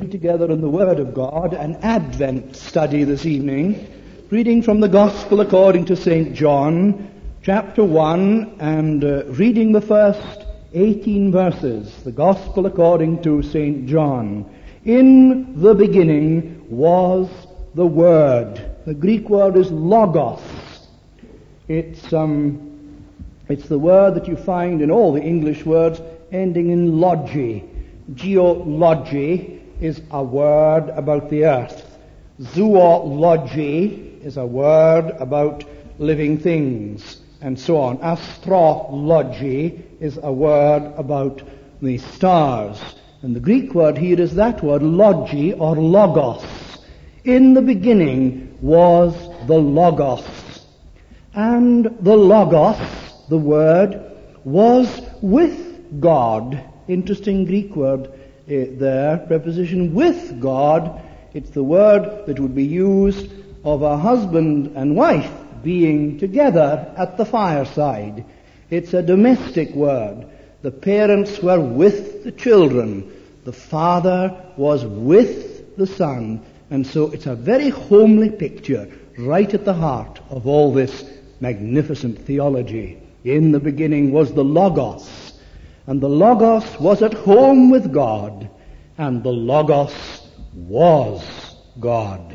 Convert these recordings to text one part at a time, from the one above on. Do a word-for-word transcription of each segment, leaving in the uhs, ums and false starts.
Together in the Word of God, an Advent study this evening, reading from the Gospel according to Saint John, chapter one, and uh, reading the first eighteen verses. The Gospel according to Saint John. In the beginning was the Word. The Greek word is logos. It's um, it's the word that you find in all the English words ending in logi. Geology is a word about the earth. Zoology is a word about living things, and so on. Astrology is a word about the stars. And the Greek word here is that word, logi or logos. In the beginning was the logos. And the logos, the word, was with God. Interesting Greek word. Uh, there, preposition with God. It's the word that would be used of a husband and wife being together at the fireside. It's a domestic word. The parents were with the children. The father was with the son. And so it's a very homely picture right at the heart of all this magnificent theology. In the beginning was the Logos. And the Logos was at home with God, and the Logos was God.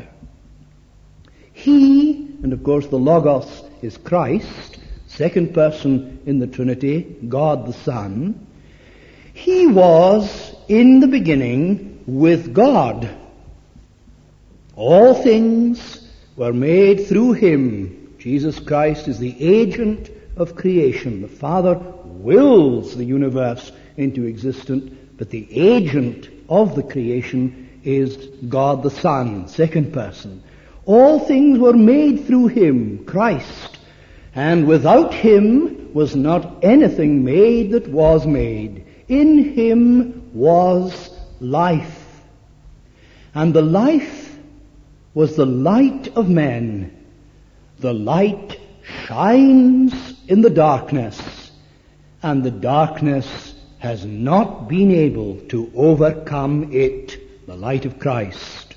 He, and of course the Logos is Christ, second person in the Trinity, God the Son. He was in the beginning with God. All things were made through him. Jesus Christ is the agent of creation. The Father wills the universe into existence, but the agent of the creation is God the Son, second person. All things were made through him, Christ, and without him was not anything made that was made. In him was life, and the life was the light of men. The light shines in the darkness, and the darkness has not been able to overcome it, the light of Christ.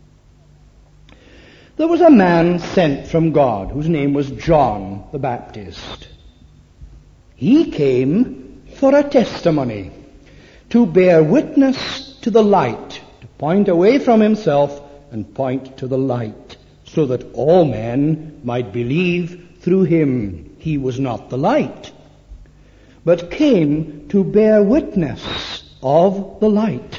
There was a man sent from God whose name was John the Baptist. He came for a testimony, to bear witness to the light, to point away from himself and point to the light, so that all men might believe through him. He was not the light, but came to bear witness of the light.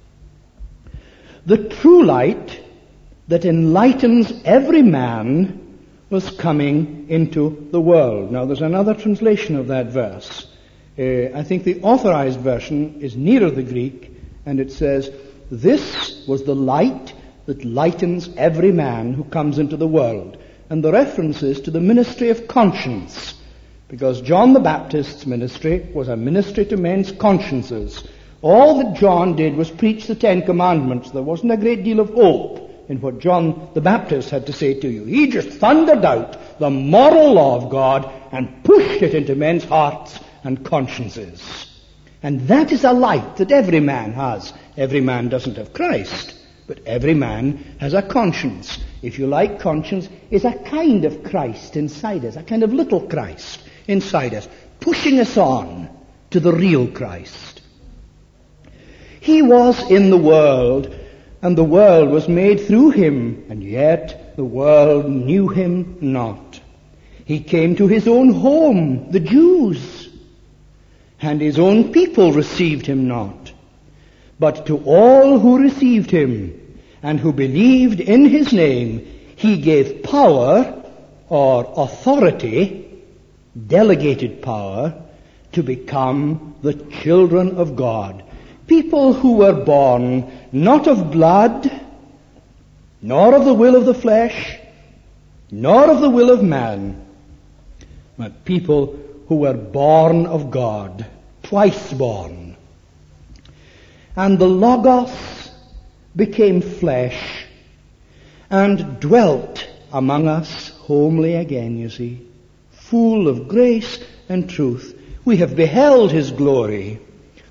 The true light that enlightens every man was coming into the world. Now there's another translation of that verse. Uh, I think the authorized version is nearer the Greek, and it says, "This was the light that lightens every man who comes into the world." And the reference is to the ministry of conscience, because John the Baptist's ministry was a ministry to men's consciences. All that John did was preach the Ten Commandments. There wasn't a great deal of hope in what John the Baptist had to say to you. He just thundered out the moral law of God and pushed it into men's hearts and consciences. And that is a light that every man has. Every man doesn't have Christ, but every man has a conscience. If you like, conscience is a kind of Christ inside us, a kind of little Christ inside us, pushing us on to the real Christ. He was in the world, and the world was made through him, and yet the world knew him not. He came to his own home, the Jews, and his own people received him not. But to all who received him, and who believed in his name, he gave power or authority, delegated power, to become the children of God. People who were born not of blood, nor of the will of the flesh, nor of the will of man, but people who were born of God, twice born. And the Logos became flesh and dwelt among us, homely again, you see, full of grace and truth. We have beheld his glory,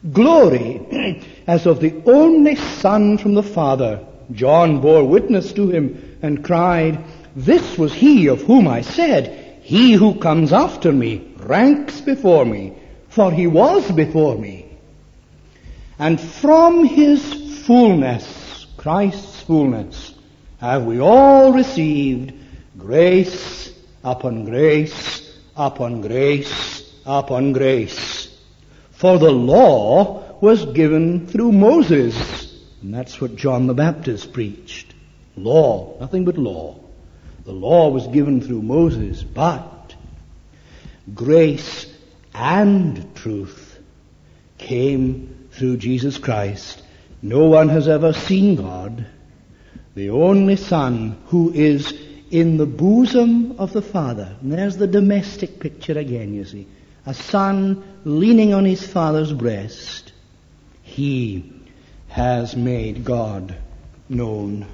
glory as of the only Son from the Father. John bore witness to him and cried, "This was he of whom I said, he who comes after me ranks before me, for he was before me." And from his fullness, Christ's fullness, have we all received grace upon grace upon grace upon grace. For the law was given through Moses. And that's what John the Baptist preached. Law, nothing but law. The law was given through Moses, but grace and truth came through Jesus Christ. No one has ever seen God, the only Son who is in the bosom of the Father. And there's the domestic picture again, you see. A son leaning on his father's breast. He has made God known.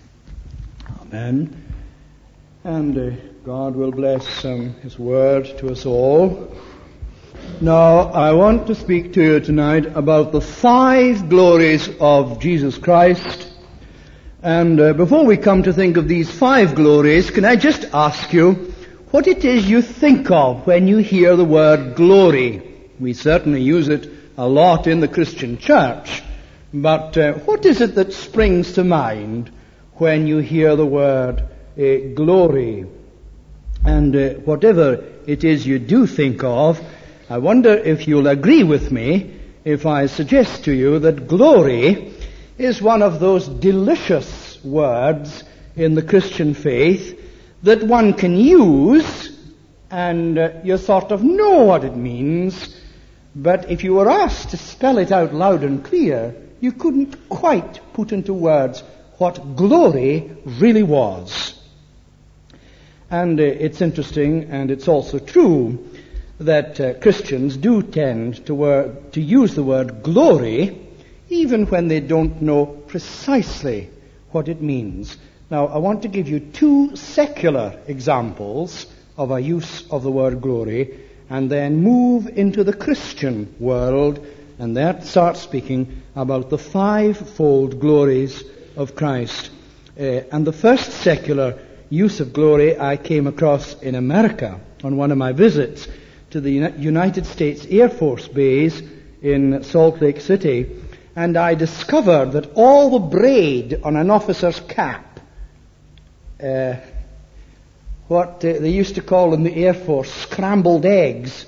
Amen. And uh, God will bless um, His word to us all. Now, I want to speak to you tonight about the five glories of Jesus Christ. And uh, before we come to think of these five glories, can I just ask you what it is you think of when you hear the word glory? We certainly use it a lot in the Christian church. But uh, what is it that springs to mind when you hear the word uh, glory? And uh, whatever it is you do think of, I wonder if you'll agree with me if I suggest to you that glory is one of those delicious words in the Christian faith that one can use and uh, you sort of know what it means, but if you were asked to spell it out loud and clear, you couldn't quite put into words what glory really was. And uh, it's interesting, and it's also true, that uh, Christians do tend to, wor- to use the word glory even when they don't know precisely what it means. Now, I want to give you two secular examples of a use of the word glory, and then move into the Christian world, and that starts speaking about the fivefold glories of Christ. Uh, and the first secular use of glory I came across in America on one of my visits to the United States Air Force base in Salt Lake City, and I discovered that all the braid on an officer's cap, uh, what uh, they used to call in the Air Force scrambled eggs,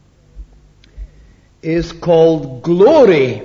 is called glory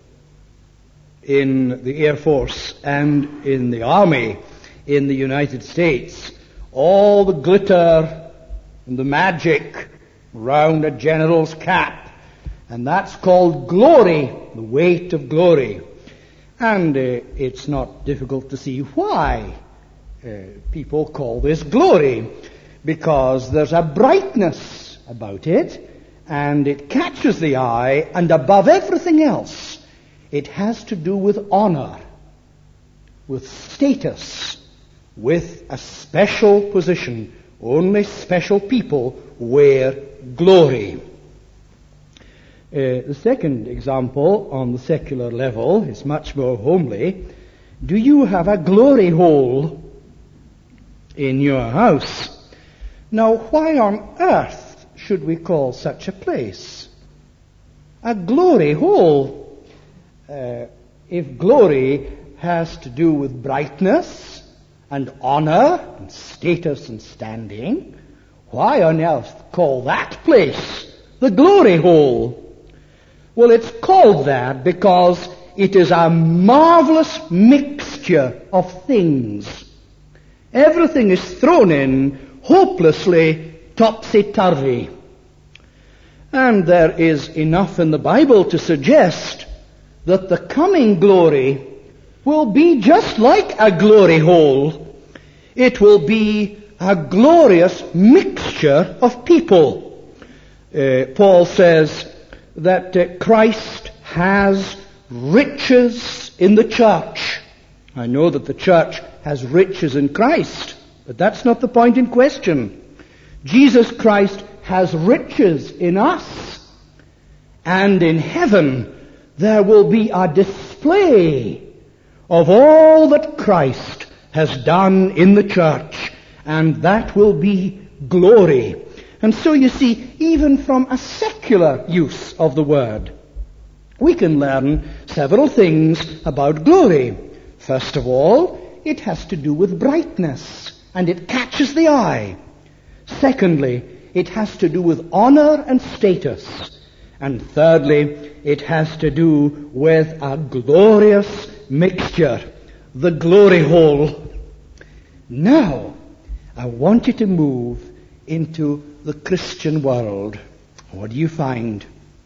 in the Air Force and in the Army in the United States. All the glitter and the magic round a general's cap. And that's called glory, the weight of glory. And uh, it's not difficult to see why uh, people call this glory, because there's a brightness about it, and it catches the eye, and above everything else, it has to do with honor, with status, with a special position. Only special people wear glory. Uh, the second example on the secular level is much more homely. Do you have a glory hole in your house? Now, why on earth should we call such a place a glory hole? Uh, if glory has to do with brightness and honor and status and standing, why on earth call that place the glory hole? Well, it's called that because it is a marvelous mixture of things. Everything is thrown in hopelessly topsy-turvy. And there is enough in the Bible to suggest that the coming glory will be just like a glory hole. It will be a glorious mixture of people. Uh, Paul says that uh, Christ has riches in the church. I know that the church has riches in Christ, but that's not the point in question. Jesus Christ has riches in us, and in heaven there will be a display of all that Christ has done in the church, and that will be glory. And so you see, even from a secular use of the word, we can learn several things about glory. First of all, it has to do with brightness, and it catches the eye. Secondly, it has to do with honor and status. And thirdly, it has to do with a glorious mixture, the glory hole. Now, I want you to move into the Christian world. What do you find?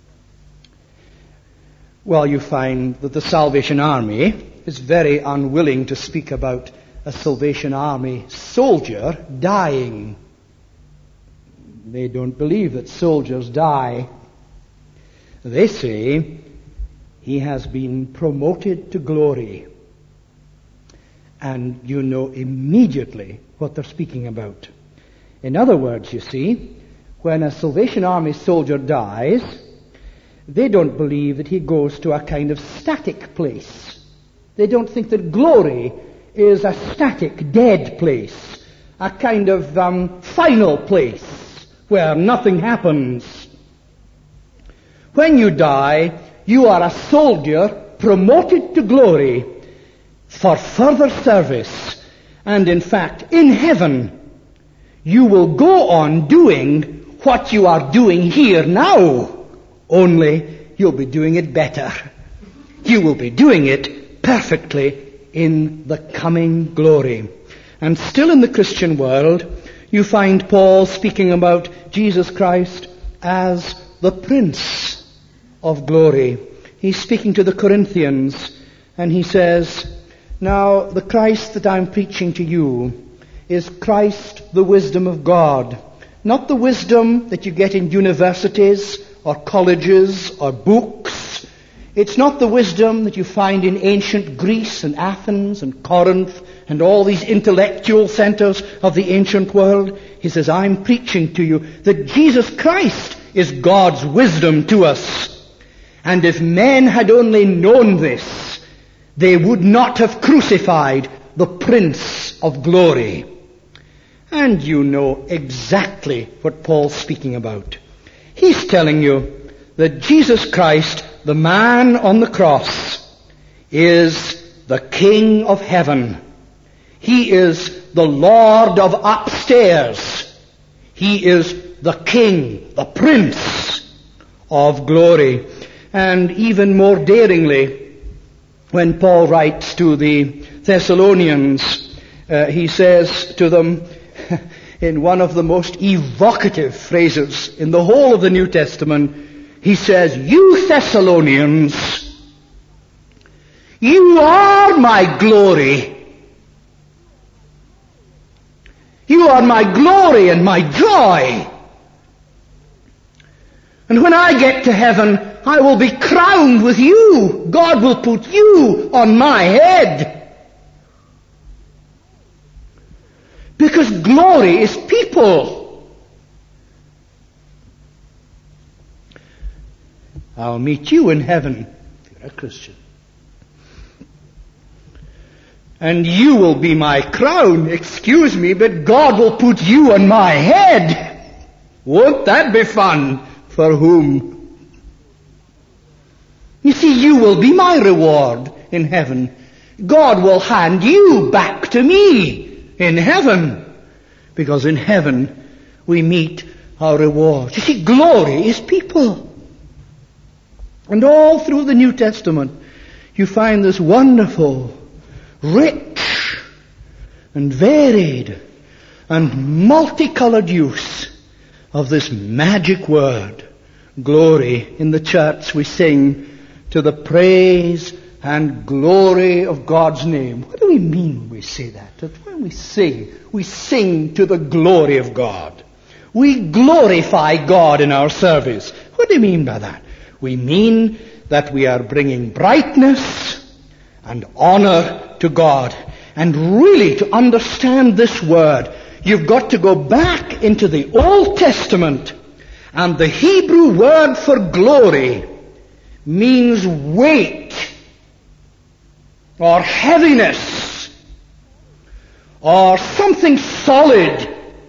Well, you find that the Salvation Army is very unwilling to speak about a Salvation Army soldier dying. They don't believe that soldiers die. They say he has been promoted to glory. And you know immediately what they're speaking about. In other words, you see, when a Salvation Army soldier dies, they don't believe that he goes to a kind of static place. They don't think that glory is a static, dead place, a kind of um, final place where nothing happens. When you die, you are a soldier promoted to glory for further service. And in fact, in heaven, you will go on doing what you are doing here now, only you'll be doing it better. You will be doing it perfectly in the coming glory. And still in the Christian world, you find Paul speaking about Jesus Christ as the Prince of glory. He's speaking to the Corinthians, and he says, now the Christ that I'm preaching to you is Christ, the wisdom of God. Not the wisdom that you get in universities or colleges or books. It's not the wisdom that you find in ancient Greece and Athens and Corinth and all these intellectual centers of the ancient world. He says, I'm preaching to you that Jesus Christ is God's wisdom to us. And if men had only known this, they would not have crucified the Prince of Glory. And you know exactly what Paul's speaking about. He's telling you that Jesus Christ, the man on the cross, is the King of heaven. He is the Lord of upstairs. He is the King, the Prince of glory. And even more daringly, when Paul writes to the Thessalonians, uh, he says to them, in one of the most evocative phrases in the whole of the New Testament, he says, you Thessalonians, you are my glory. You are my glory and my joy. And when I get to heaven, I will be crowned with you. God will put you on my head. Because glory is people. I'll meet you in heaven if you're a Christian. And you will be my crown. Excuse me, but God will put you on my head. Won't that be fun? For whom? You see, you will be my reward in heaven. God will hand you back to me in heaven, because in heaven we meet our reward. You see, glory is people. And all through the New Testament you find this wonderful, rich and varied and multicolored use of this magic word, glory. In the church we sing to the praise and glory of God's name. What do we mean when we say that? When we sing, we sing to the glory of God. We glorify God in our service. What do you mean by that? We mean that we are bringing brightness and honor to God. And really, to understand this word, you've got to go back into the Old Testament, and the Hebrew word for glory means weight or heaviness or something solid.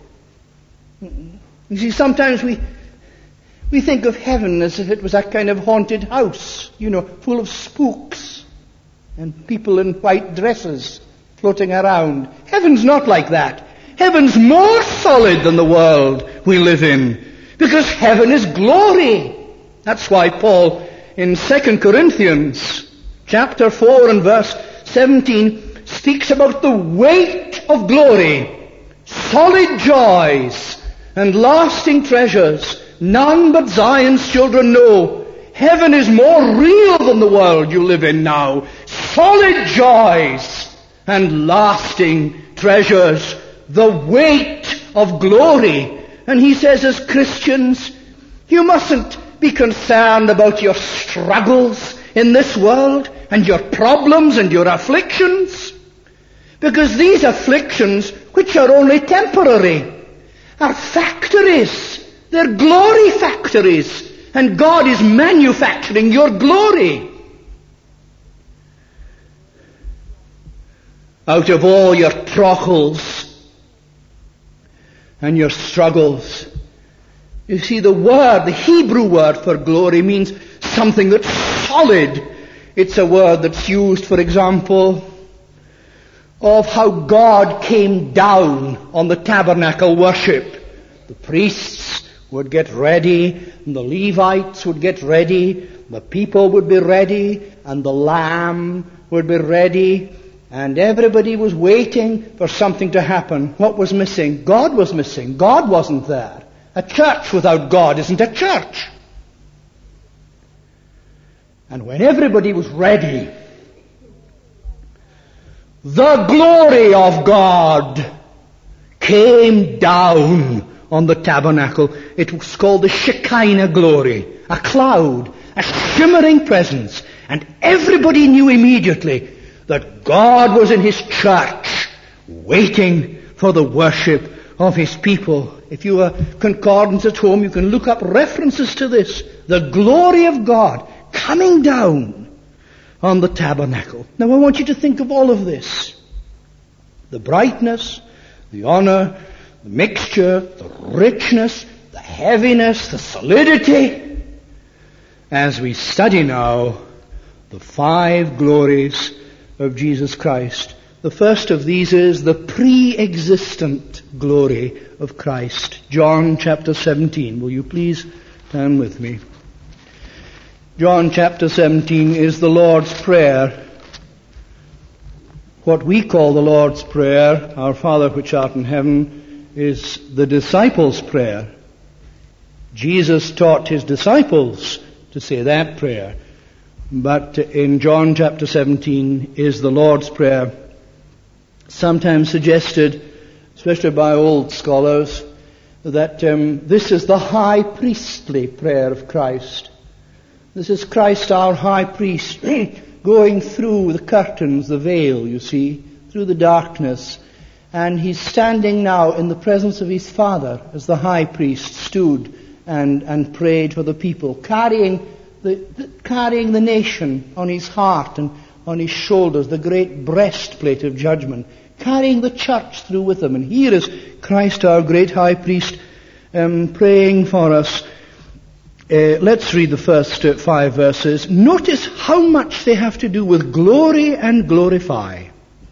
You see, sometimes we we think of heaven as if it was that kind of haunted house, you know, full of spooks and people in white dresses floating around. Heaven's not like that. Heaven's more solid than the world we live in, because heaven is glory. That's why Paul in Second Corinthians chapter four and verse seventeen speaks about the weight of glory, solid joys and lasting treasures. None but Zion's children know. Heaven is more real than the world you live in now. Solid joys and lasting treasures. The weight of glory. And he says, as Christians, you mustn't be concerned about your struggles in this world and your problems and your afflictions, because these afflictions, which are only temporary, are factories. They're glory factories, and God is manufacturing your glory. Out of all your troubles and your struggles, you see, the word, the Hebrew word for glory, means something that's solid. It's a word that's used, for example, of how God came down on the tabernacle worship. The priests would get ready, and the Levites would get ready, the people would be ready, and the lamb would be ready, and everybody was waiting for something to happen. What was missing? God was missing. God wasn't there. A church without God isn't a church. And when everybody was ready, the glory of God came down on the tabernacle. It was called the Shekinah glory, a cloud, a shimmering presence. And everybody knew immediately that God was in His church, waiting for the worship of His people. If you have a concordance at home, you can look up references to this. The glory of God coming down on the tabernacle. Now I want you to think of all of this. The brightness, the honor, the mixture, the richness, the heaviness, the solidity. As we study now the five glories of Jesus Christ. The first of these is the pre-existent glory of Christ. John chapter seventeen. Will you please turn with me? John chapter seventeen is the Lord's Prayer. What we call the Lord's Prayer, Our Father which art in heaven, is the disciples' prayer. Jesus taught His disciples to say that prayer. But in John chapter seventeen is the Lord's Prayer, sometimes suggested, especially by old scholars, that um, this is the high priestly prayer of Christ. This is Christ our high priest going through the curtains, the veil, you see, through the darkness. And He's standing now in the presence of His Father as the high priest stood and, and prayed for the people, carrying the, the, carrying the nation on His heart and on His shoulders, the great breastplate of judgment, carrying the church through with Him. And here is Christ our great high priest um, praying for us. Uh, let's read the first uh, five verses. Notice how much they have to do with glory and glorify.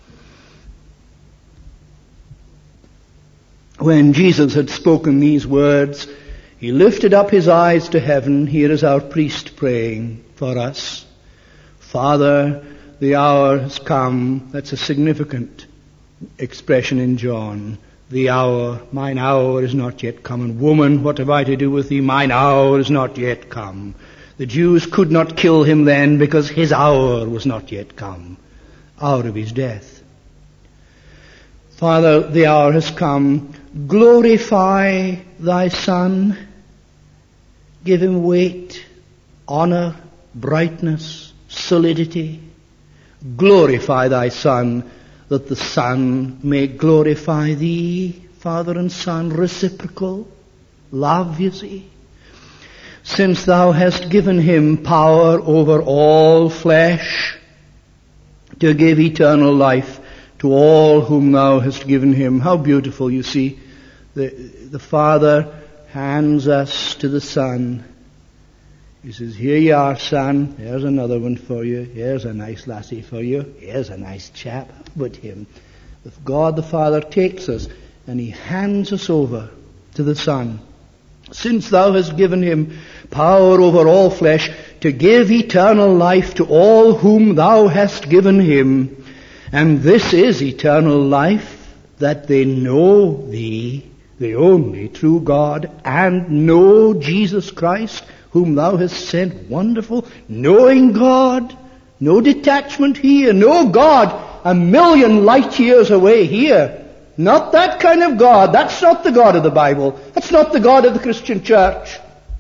When Jesus had spoken these words, He lifted up His eyes to heaven. Here is our priest praying for us. Father, the hour has come. That's a significant expression in John. The hour, mine hour is not yet come. And woman, what have I to do with thee? Mine hour is not yet come. The Jews could not kill Him then because His hour was not yet come, hour of His death. Father, the hour has come. Glorify Thy Son. Give Him weight, honor, brightness, solidity. Glorify Thy Son, that the Son may glorify Thee. Father and Son, reciprocal love, you see. since thou hast given him power over all flesh, to give eternal life to all whom thou hast given him. How beautiful, you see. The, the Father hands us to the Son. He says, here you are, son. Here's another one for you. Here's a nice lassie for you. Here's a nice chap. But him. If God the Father takes us and he hands us over to the Son, since thou hast given him power over all flesh, to give eternal life to all whom thou hast given him. And this is eternal life, that they know thee, the only true God, and know Jesus Christ, whom thou hast sent. Wonderful. Knowing God. No detachment here. No God a million light years away here. Not that kind of God. That's not the God of the Bible. That's not the God of the Christian church.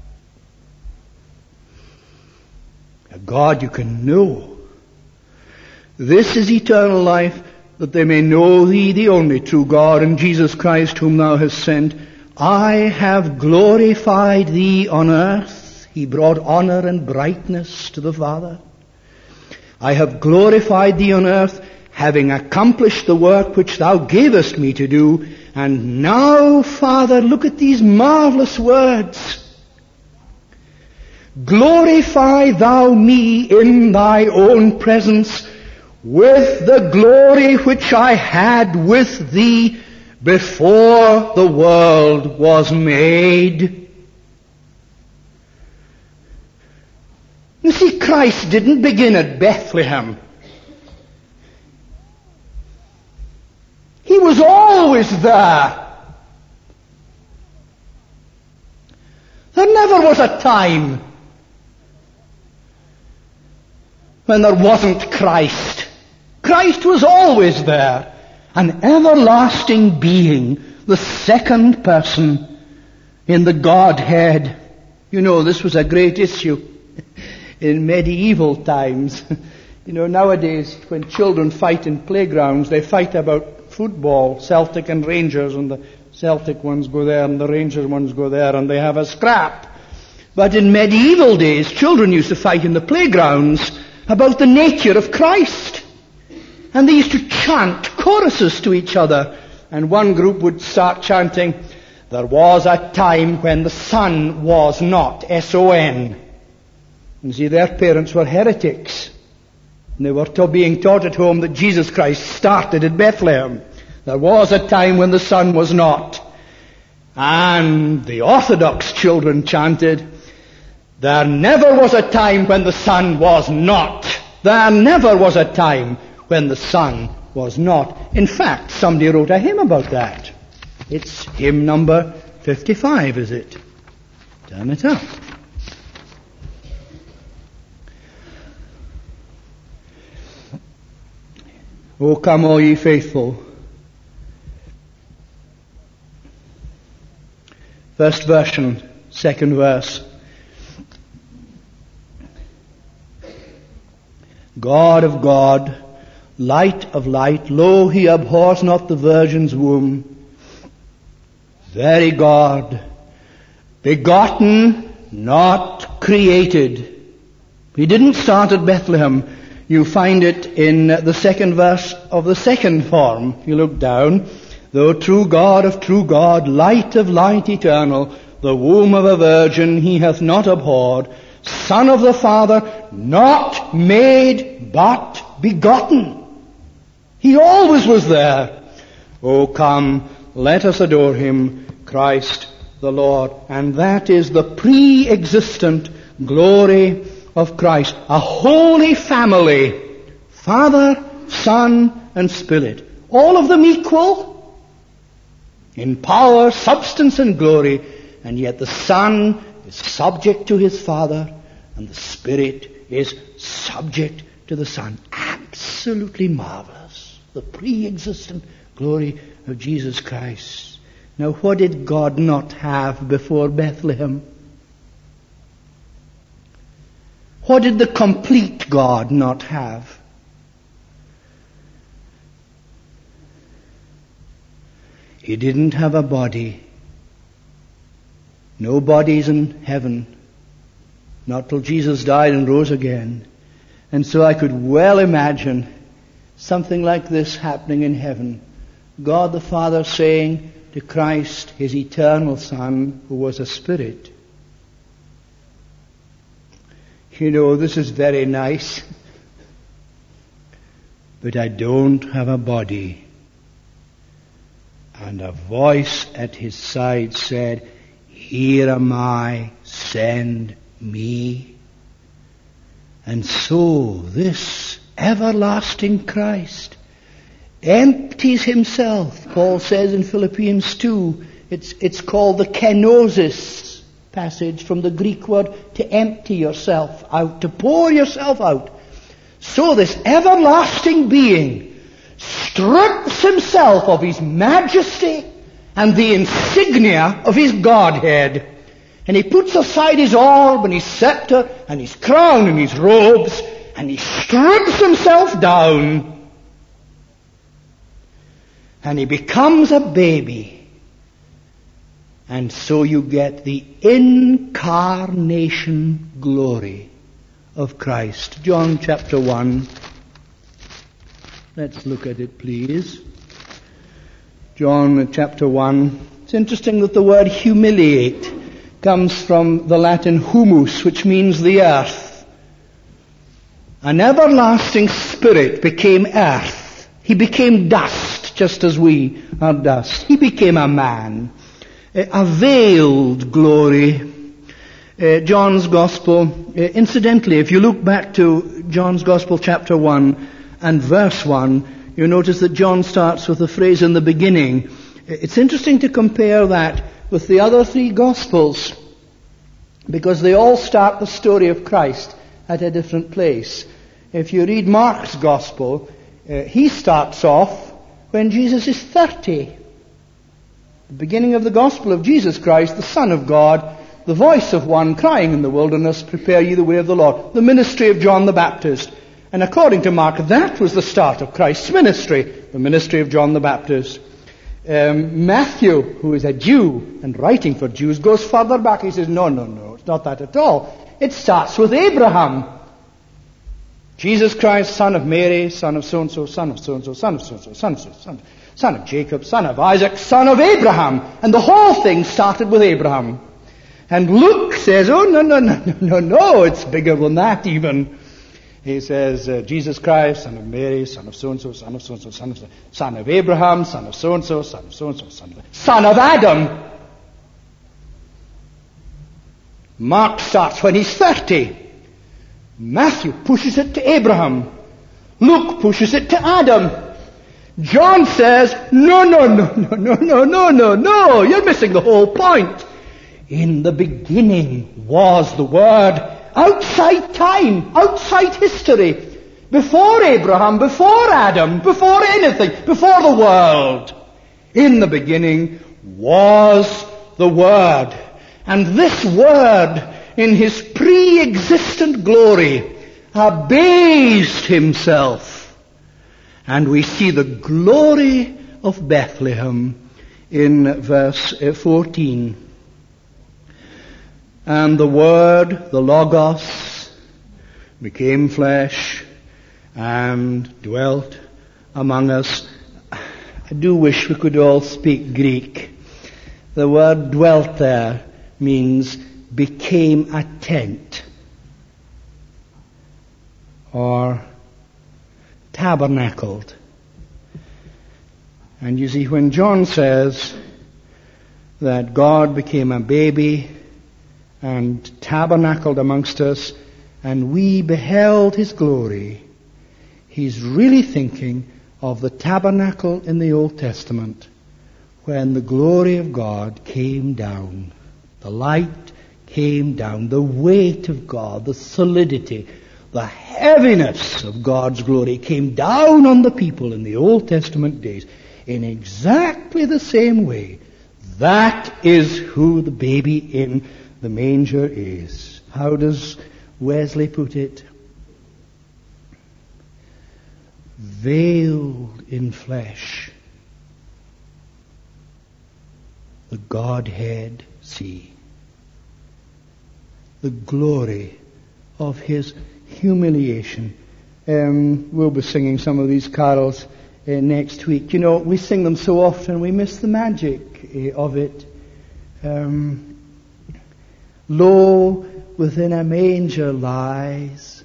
A God you can know. This is eternal life, that they may know thee, the only true God, and Jesus Christ, whom thou hast sent. I have glorified thee on earth. He brought honor and brightness to the Father. I have glorified thee on earth, having accomplished the work which thou gavest me to do. And now, Father, look at these marvelous words. Glorify thou me in thy own presence with the glory which I had with thee before the world was made. You see, Christ didn't begin at Bethlehem. He was always there. There never was a time when there wasn't Christ. Christ was always there, an everlasting being, the second person in the Godhead. You know, this was a great issue in medieval times. You know, nowadays when children fight in playgrounds, they fight about football, Celtic and Rangers, and the Celtic ones go there and the Rangers ones go there, and they have a scrap. But in medieval days, children used to fight in the playgrounds about the nature of Christ. And they used to chant choruses to each other. And one group would start chanting, there was a time when the sun was not, S O N. You see, their parents were heretics. And they were ta- being taught at home that Jesus Christ started at Bethlehem. There was a time when the sun was not. And the Orthodox children chanted, there never was a time when the sun was not. There never was a time when the sun was not. In fact, somebody wrote a hymn about that. It's hymn number fifty-five, is it? Turn it up. O come, all ye faithful. First version, second verse. God of God, light of light, lo, he abhors not the virgin's womb. Very God, begotten, not created. He didn't start at Bethlehem. You find it in the second verse of the second form. You look down. Though true God of true God, light of light eternal, the womb of a virgin he hath not abhorred, Son of the Father, not made, but begotten. He always was there. Oh, come, let us adore him, Christ the Lord. And that is the pre-existent glory of Christ. A holy family. Father, Son, and Spirit. All of them equal in power, substance, and glory. And yet the Son is subject to his Father, and the Spirit is subject to the Son. Absolutely marvelous. The pre-existent glory of Jesus Christ. Now, what did God not have before Bethlehem? What did the complete God not have? He didn't have a body. No bodies in heaven. Not till Jesus died and rose again. And so I could well imagine something like this happening in heaven. God the Father saying to Christ, his eternal Son, who was a spirit, you know, this is very nice, but I don't have a body. And a voice at his side said, here am I, send me. And so this everlasting Christ empties himself. Paul says in Philippians two, it's, it's called the kenosis passage from the Greek word to empty yourself out, to pour yourself out. So this everlasting being strips himself of his majesty and the insignia of his Godhead, and he puts aside his orb and his scepter and his crown and his robes, and he strips himself down, and he becomes a baby. And so you get the incarnation glory of Christ. John chapter one. Let's look at it, please. John chapter one. It's interesting that the word humiliate comes from the Latin humus, which means the earth. An everlasting spirit became earth. He became dust, just as we are dust. He became a man. A veiled glory. Uh, John's Gospel, uh, incidentally, if you look back to John's Gospel chapter one and verse one, you notice that John starts with the phrase in the beginning. It's interesting to compare that with the other three Gospels, because they all start the story of Christ at a different place. If you read Mark's Gospel, uh, he starts off when Jesus is thirty. The beginning of the gospel of Jesus Christ, the Son of God, the voice of one crying in the wilderness, prepare ye the way of the Lord. The ministry of John the Baptist. And according to Mark, that was the start of Christ's ministry, the ministry of John the Baptist. Um, Matthew, who is a Jew and writing for Jews, goes further back. He says, no, no, no, it's not that at all. It starts with Abraham. Jesus Christ, son of Mary, son of so-and-so, son of so-and-so, son of so-and-so, son of so-and-so, son of Son of Jacob, son of Isaac, son of Abraham. And the whole thing started with Abraham. And Luke says, oh, no, no, no, no, no, no, it's bigger than that even. He says, uh, Jesus Christ, son of Mary, son of so-and-so, son of so-and-so, son of so son of Abraham, son of so-and-so, son of so-and-so, son of, son of Adam. Mark starts when he's thirty. Matthew pushes it to Abraham. Luke pushes it to Adam. John says, no, no, no, no, no, no, no, no, no, you're missing the whole point. In the beginning was the Word, outside time, outside history, before Abraham, before Adam, before anything, before the world. In the beginning was the Word. And this Word, in his pre-existent glory, abased himself. And we see the glory of Bethlehem in verse fourteen. And the Word, the Logos, became flesh and dwelt among us. I do wish we could all speak Greek. The word dwelt there means became a tent or tabernacled. And you see, when John says that God became a baby and tabernacled amongst us and we beheld his glory, he's really thinking of the tabernacle in the Old Testament when the glory of God came down. The light came down, the weight of God, the solidity, the heaviness of God's glory came down on the people in the Old Testament days in exactly the same way. That is who the baby in the manger is. How does Wesley put it? Veiled in flesh, the Godhead see. the glory of his humiliation. Um, we'll be singing some of these carols uh, next week. You know, we sing them so often we miss the magic uh, of it. Um, Lo, within a manger lies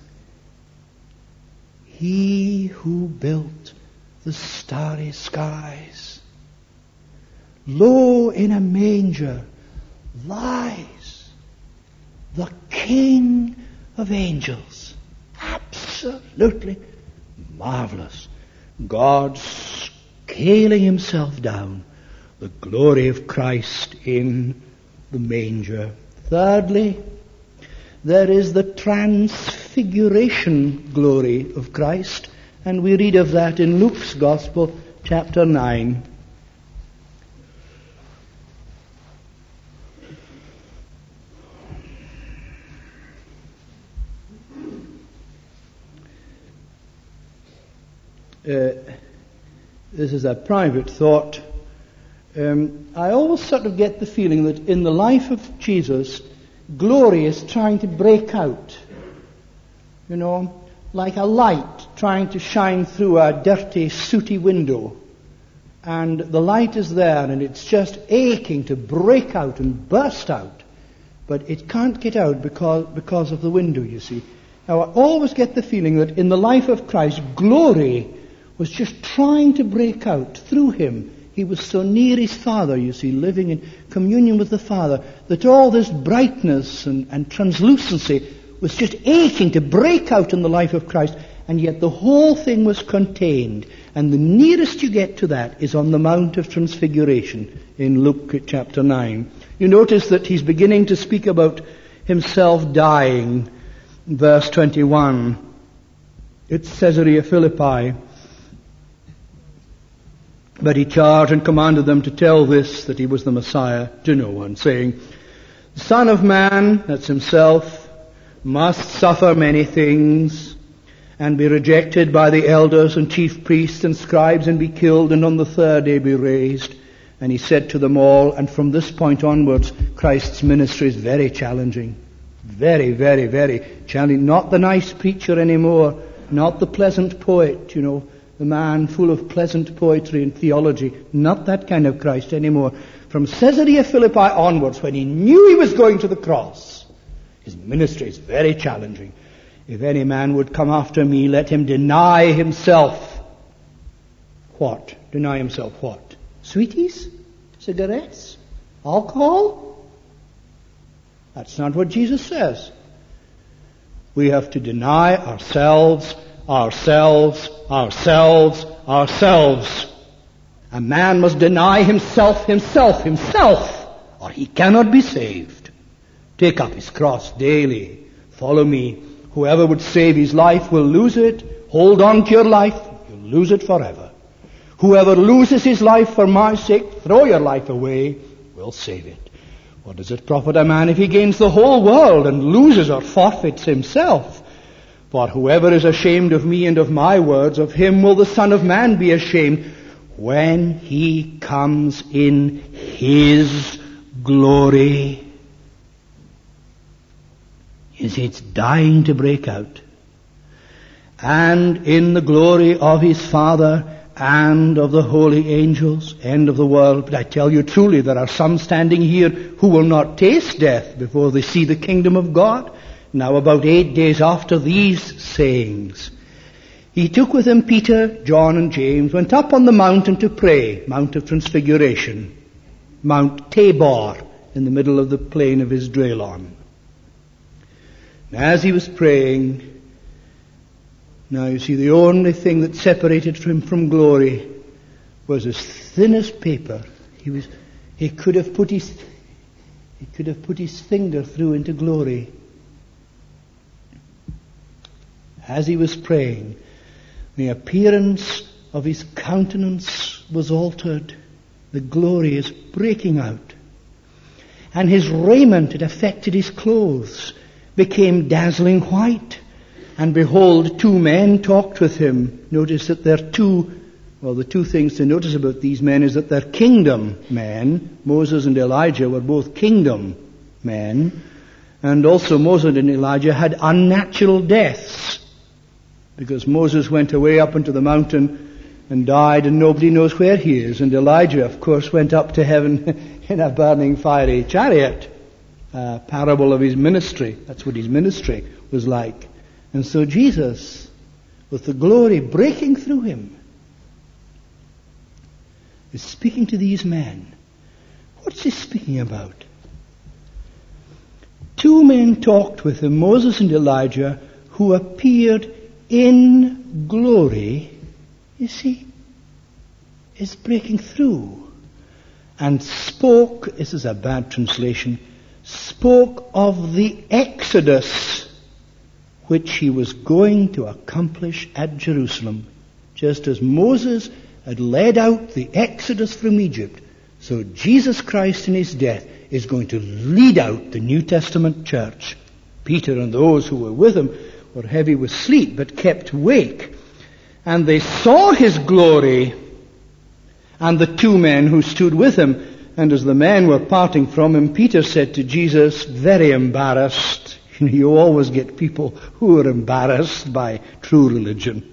he who built the starry skies. Lo, in a manger lies the King of angels. Absolutely marvelous. God scaling himself down. The glory of Christ in the manger. Thirdly, there is the transfiguration glory of Christ, and we read of that in Luke's Gospel, chapter nine. Uh, this is a private thought. Um, I always sort of get the feeling that in the life of Jesus, glory is trying to break out. You know, like a light trying to shine through a dirty, sooty window. And the light is there and it's just aching to break out and burst out. But it can't get out because, because of the window, you see. Now, I always get the feeling that in the life of Christ, glory was just trying to break out through him. He was so near his Father, you see, living in communion with the Father, that all this brightness and, and translucency was just aching to break out in the life of Christ, and yet the whole thing was contained. And the nearest you get to that is on the Mount of Transfiguration in Luke chapter nine. You notice that he's beginning to speak about himself dying. Verse twenty-one. It's Caesarea Philippi. But he charged and commanded them to tell this, that he was the Messiah, to no one, saying, the Son of Man, that's himself, must suffer many things, and be rejected by the elders and chief priests and scribes, and be killed, and on the third day be raised. And he said to them all, and from this point onwards, Christ's ministry is very challenging. Very, very, very challenging. Not the nice preacher anymore, not the pleasant poet, you know, the man full of pleasant poetry and theology. Not that kind of Christ anymore. From Caesarea Philippi onwards, when he knew he was going to the cross, his ministry is very challenging. If any man would come after me, let him deny himself. What? Deny himself what? Sweeties? Cigarettes? Alcohol? That's not what Jesus says. We have to deny ourselves, ourselves, ourselves, ourselves. A man must deny himself, himself, himself, or he cannot be saved. Take up his cross daily. Follow me. Whoever would save his life will lose it. Hold on to your life. You'll lose it forever. Whoever loses his life for my sake, throw your life away, will save it. What does it profit a man if he gains the whole world and loses or forfeits himself? For whoever is ashamed of me and of my words, of him will the Son of Man be ashamed when he comes in his glory. You see, it's dying to break out. And in the glory of his Father and of the holy angels, end of the world. But I tell you truly, there are some standing here who will not taste death before they see the kingdom of God. Now about eight days after these sayings, he took with him Peter, John, and James, went up on the mountain to pray, Mount of Transfiguration, Mount Tabor, in the middle of the plain of Esdraelon. And as he was praying, now you see, the only thing that separated him from glory was as thin as paper. He was, he could have put his, he could have put his finger through into glory. As he was praying, the appearance of his countenance was altered. The glory is breaking out. And his raiment, it affected his clothes, became dazzling white. And behold, two men talked with him. Notice that they're two, well, the two things to notice about these men is that they're kingdom men. Moses and Elijah were both kingdom men. And also Moses and Elijah had unnatural deaths, because Moses went away up into the mountain and died, and nobody knows where he is. And Elijah, of course, went up to heaven in a burning fiery chariot. A parable of his ministry. That's what his ministry was like. And so Jesus, with the glory breaking through him, is speaking to these men. What's he speaking about? Two men talked with him, Moses and Elijah, who appeared in glory. You see, is breaking through. And spoke, this is a bad translation, spoke of the Exodus which he was going to accomplish at Jerusalem. Just as Moses had led out the Exodus from Egypt, so Jesus Christ in his death is going to lead out the New Testament church. Peter and those who were with him were heavy with sleep, but kept awake. And they saw his glory, and the two men who stood with him. And as the men were parting from him, Peter said to Jesus, very embarrassed, you always get people who are embarrassed by true religion.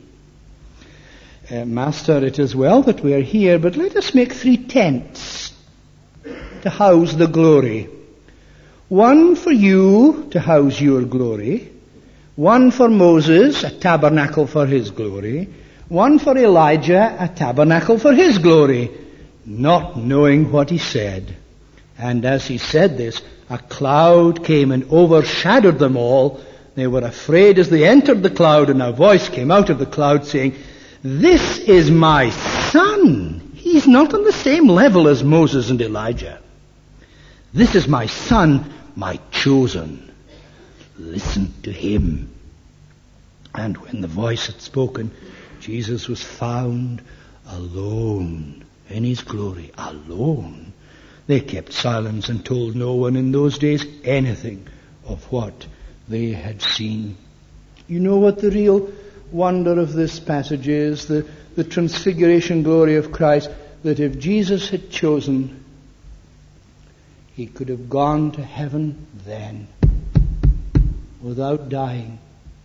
Uh, Master, it is well that we are here, but let us make three tents to house the glory. One for you to house your glory. One for Moses, a tabernacle for his glory. One for Elijah, a tabernacle for his glory. Not knowing what he said. And as he said this, a cloud came and overshadowed them all. They were afraid as they entered the cloud, and a voice came out of the cloud saying, this is my son. He's not on the same level as Moses and Elijah. This is my son, my chosen. Listen to him. And when the voice had spoken, Jesus was found alone in his glory. Alone. They kept silence and told no one in those days anything of what they had seen. You know what the real wonder of this passage is? The, the transfiguration glory of Christ. That if Jesus had chosen, he could have gone to heaven then, without dying.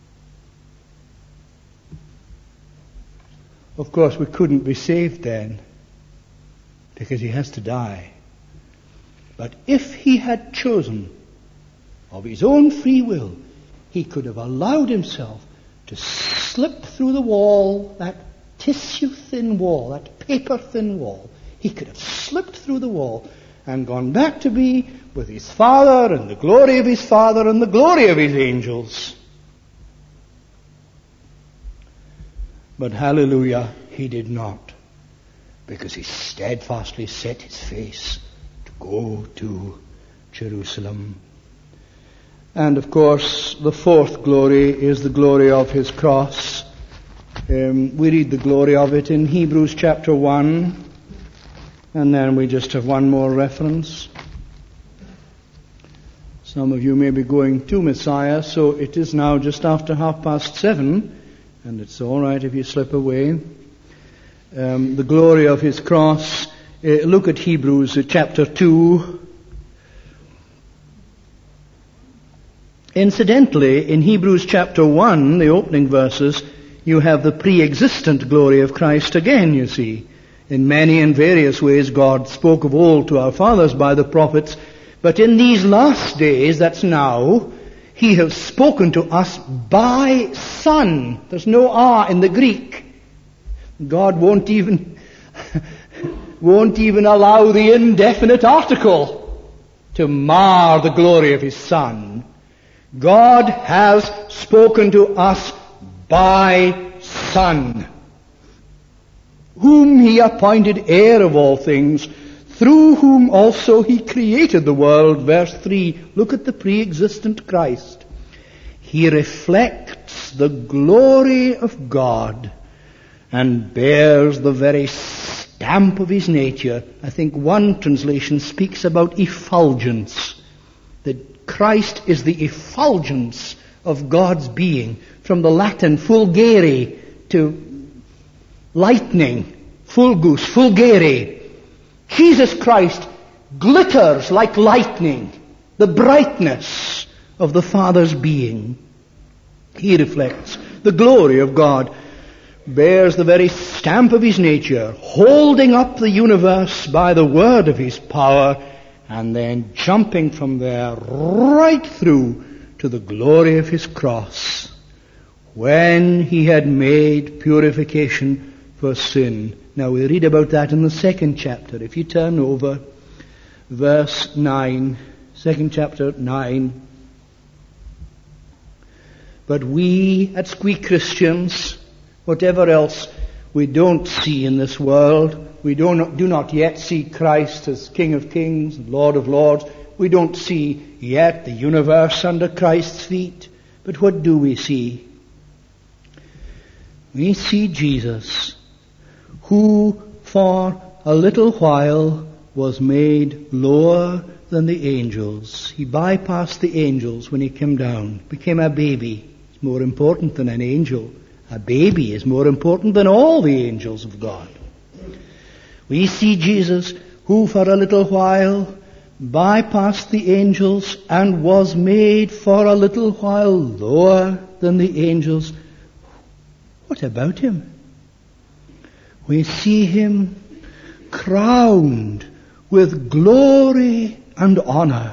Of course, we couldn't be saved then, because he has to die. But if he had chosen, of his own free will, he could have allowed himself to slip through the wall, that tissue-thin wall, that paper-thin wall. He could have slipped through the wall and gone back to be with his Father and the glory of his Father and the glory of his angels. But hallelujah, he did not, because he steadfastly set his face to go to Jerusalem. And of course, the fourth glory is the glory of his cross. Um, we read the glory of it in Hebrews chapter one, and then we just have one more reference. Some of you may be going to Messiah, so it is now just after half past seven, and it's all right if you slip away. Um, the glory of his cross. Uh, look at Hebrews uh, chapter two. Incidentally, in Hebrews chapter one, the opening verses, you have the pre-existent glory of Christ again, you see. In many and various ways, God spoke of old to our fathers by the prophets, but in these last days, that's now, he has spoken to us by Son. There's no R in the Greek. God won't even, won't even allow the indefinite article to mar the glory of his Son. God has spoken to us by Son, whom he appointed heir of all things, through whom also he created the world. Verse three, look at the pre-existent Christ. He reflects the glory of God and bears the very stamp of his nature. I think one translation speaks about effulgence, that Christ is the effulgence of God's being, from the Latin fulgere to lightning, fulgus, fulgere. Jesus Christ glitters like lightning, the brightness of the Father's being. He reflects the glory of God, bears the very stamp of his nature, holding up the universe by the word of his power, and then jumping from there right through to the glory of his cross, when he had made purification for sin. Now we read about that in the second chapter. If you turn over, verse nine, second chapter nine. But we, that's we Christians, whatever else we don't see in this world, we don't, do not yet see Christ as King of Kings, Lord of Lords. We don't see yet the universe under Christ's feet. But what do we see? We see Jesus, who for a little while was made lower than the angels. He bypassed the angels when he came down, became a baby. It's more important than an angel. A baby is more important than all the angels of God. We see Jesus, who for a little while bypassed the angels and was made for a little while lower than the angels. What about him? We see him crowned with glory and honor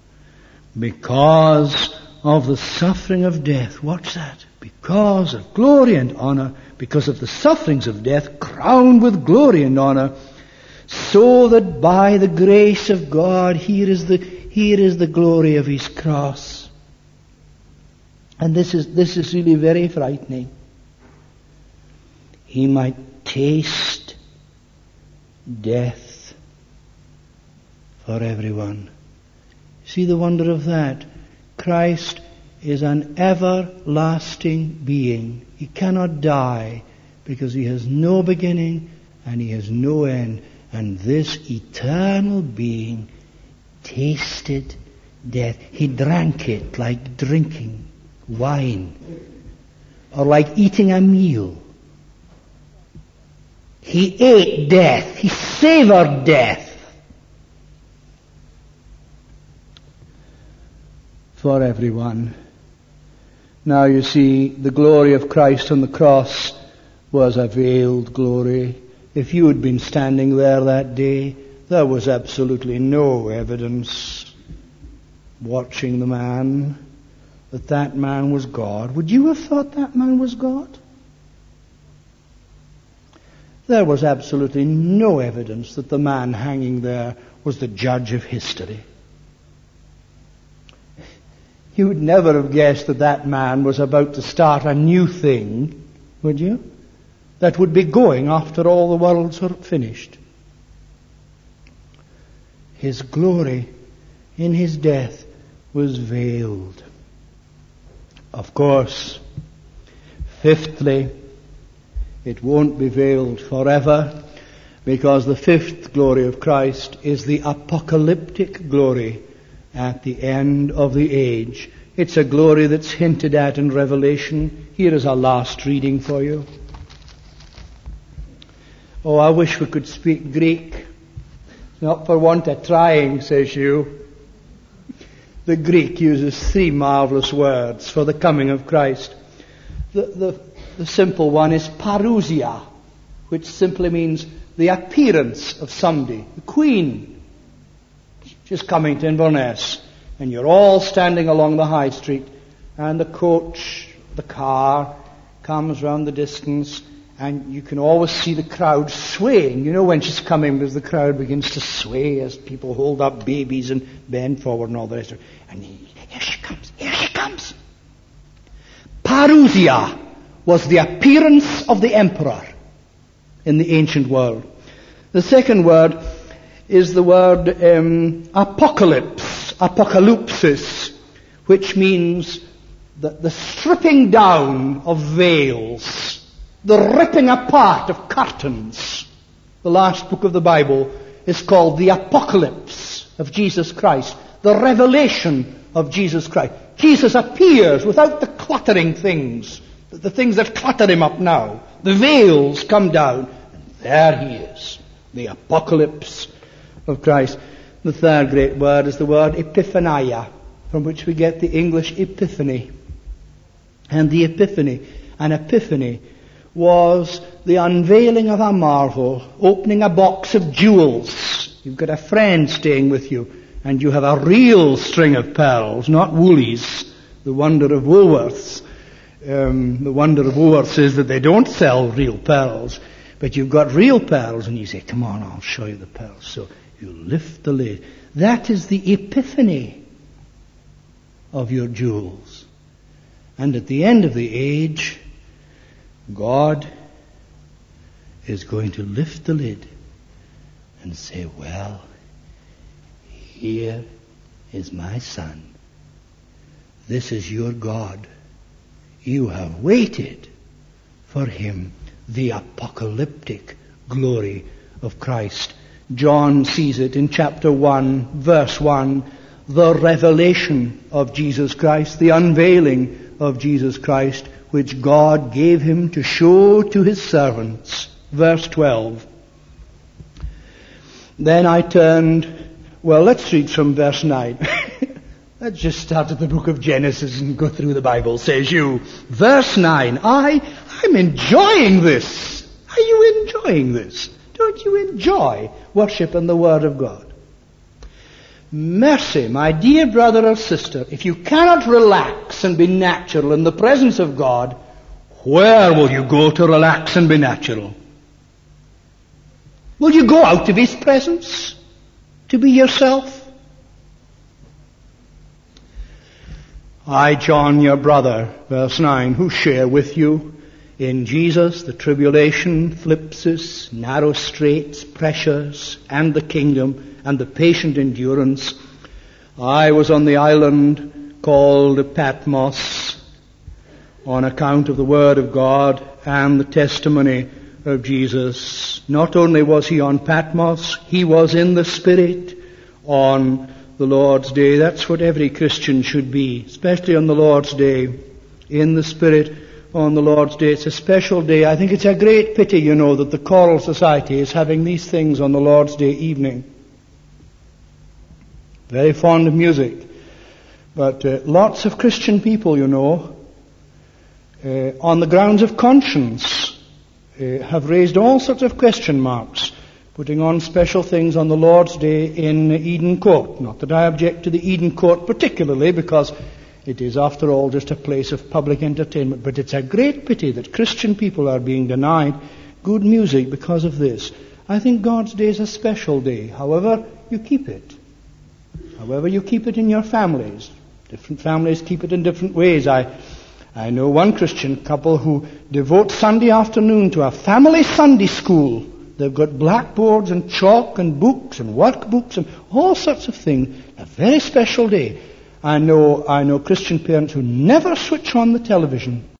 because of the suffering of death. Watch that. Because of glory and honor, because of the sufferings of death, crowned with glory and honor, so that by the grace of God, here is the, here is the glory of his cross. And this is, this is really very frightening. He might taste death for everyone. See the wonder of that? Christ is an everlasting being. He cannot die because he has no beginning and he has no end. And this eternal being tasted death. He drank it like drinking wine or like eating a meal. He ate death. He savored death for everyone. Now you see, the glory of Christ on the cross was a veiled glory. If you had been standing there that day, there was absolutely no evidence watching the man that that man was God. Would you have thought that man was God? There was absolutely no evidence that the man hanging there was the judge of history. You would never have guessed that that man was about to start a new thing, would you? That would be going after all the worlds were finished. His glory in his death was veiled. Of course, fifthly, it won't be veiled forever, because the fifth glory of Christ is the apocalyptic glory at the end of the age. It's a glory that's hinted at in Revelation. Here is a last reading for you. Oh, I wish we could speak Greek. Not for want of trying, says you. The Greek uses three marvelous words for the coming of Christ. The, the, the simple one is parousia, which simply means the appearance of somebody. The Queen. She's coming to Inverness, and you're all standing along the high street, and the coach, the car, comes round the distance, and you can always see the crowd swaying. You know when she's coming, because the crowd begins to sway as people hold up babies and bend forward and all the rest of it. And here she comes, here she comes. Parousia was the appearance of the emperor in the ancient world. The second word is the word um, apocalypse, apocalypsis, which means the, the stripping down of veils, the ripping apart of curtains. The last book of the Bible is called the Apocalypse of Jesus Christ, the revelation of Jesus Christ. Jesus appears without the cluttering things, the things that clutter him up now. The veils come down, and there he is, the Apocalypse of Christ. The third great word is the word epiphania. from which we get the English epiphany. And the epiphany, an epiphany, was the unveiling of a marvel, opening a box of jewels. You've got a friend staying with you, and you have a real string of pearls, not Woolies, the wonder of Woolworths. Um, the wonder of Woolworths is that they don't sell real pearls, but you've got real pearls, and you say, come on, I'll show you the pearls. So you lift the lid. That is the epiphany of your jewels. And at the end of the age, God is going to lift the lid and say, well, here is my son. This is your God. You have waited for him, the apocalyptic glory of Christ. John sees it in chapter one, verse one, the revelation of Jesus Christ, the unveiling of Jesus Christ, which God gave him to show to his servants. Verse twelve. Then I turned, well, let's read from verse nine. Let's just start at the book of Genesis and go through the Bible, says you. Verse nine. I, I'm enjoying this. Are you enjoying this? Don't you enjoy worship and the Word of God? Mercy, my dear brother or sister, if you cannot relax and be natural in the presence of God, where will you go to relax and be natural? Will you go out of his presence to be yourself? I, John, your brother, verse nine, who share with you in Jesus the tribulation, thlipsis, narrow straits, pressures, and the kingdom, and the patient endurance. I was on the island called Patmos on account of the Word of God and the testimony of Jesus. Not only was he on Patmos, he was in the Spirit on the Lord's Day. That's what every Christian should be, especially on the Lord's Day, in the Spirit on the Lord's Day. It's a special day. I think it's a great pity, you know, that the Choral Society is having these things on the Lord's Day evening. Very fond of music. But uh, lots of Christian people, you know, uh, on the grounds of conscience, uh, have raised all sorts of question marks, putting on special things on the Lord's Day in Eden Court. Not that I object to the Eden Court particularly, because it is, after all, just a place of public entertainment. But it's a great pity that Christian people are being denied good music because of this. I think God's Day is a special day. However you keep it. However you keep it in your families. Different families keep it in different ways. I I know one Christian couple who devote Sunday afternoon to a family Sunday school. They've got blackboards and chalk and books and workbooks and all sorts of things. A very special day. I know, I know Christian parents who never switch on the television.